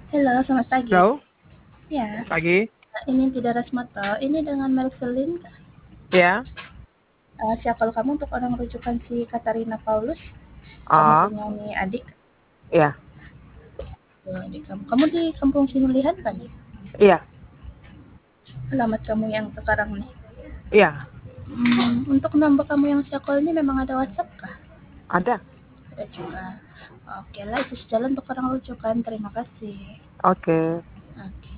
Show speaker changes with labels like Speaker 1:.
Speaker 1: Halo, selamat pagi.
Speaker 2: Halo,
Speaker 1: Ya,
Speaker 2: pagi.
Speaker 1: ini tidak Rasmoto. Ini dengan Melvelin.
Speaker 2: Ya,
Speaker 1: Siapa kamu untuk orang rujukan si Katarina Paulus? Kamu
Speaker 2: ah,
Speaker 1: punya nih adik.
Speaker 2: ya,
Speaker 1: Adik kamu. Kamu di kampung Sinulihan kan?
Speaker 2: iya,
Speaker 1: Alamat kamu yang sekarang nih.
Speaker 2: iya,
Speaker 1: Untuk nomor kamu yang sekolah ini memang ada WhatsApp kah?
Speaker 2: ada.
Speaker 1: Ada juga. Oke lah, itu sejalan untuk orang rujukan. Terima kasih.
Speaker 2: Oke.
Speaker 1: Oke.